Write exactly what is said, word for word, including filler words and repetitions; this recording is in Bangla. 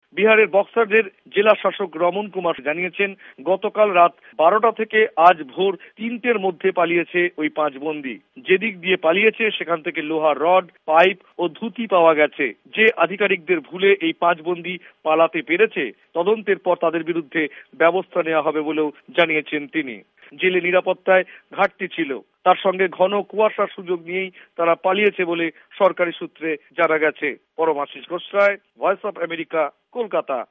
বিহারের বক্সারের জেলা শাসক রমন কুমার জানিয়েছেন, গতকাল রাত বারোটা থেকে আজ ভোর তিনটের মধ্যে পালিয়েছে ওই পাঁচ বন্দী। যেদিক দিয়ে পালিয়েছে সেখান থেকে লোহার রড, পাইপ ও ধুতি পাওয়া গেছে। যে আধিকারিকদের ভুলে এই পাঁচ বন্দী পালাতে পেরেছে, তদন্তের পর তাদের বিরুদ্ধে ব্যবস্থা নেওয়া হবে বলেও জানিয়েছেন তিনি। জেলে নিরাপত্তায় ঘাটতি ছিল, তার সঙ্গে ঘন কুয়াশার সুযোগ নিয়েই তারা পালিয়েছে বলে সরকারি সূত্রে জানা গেছে। Paramashish Ghosh Roy, Voice of America, Kolkata.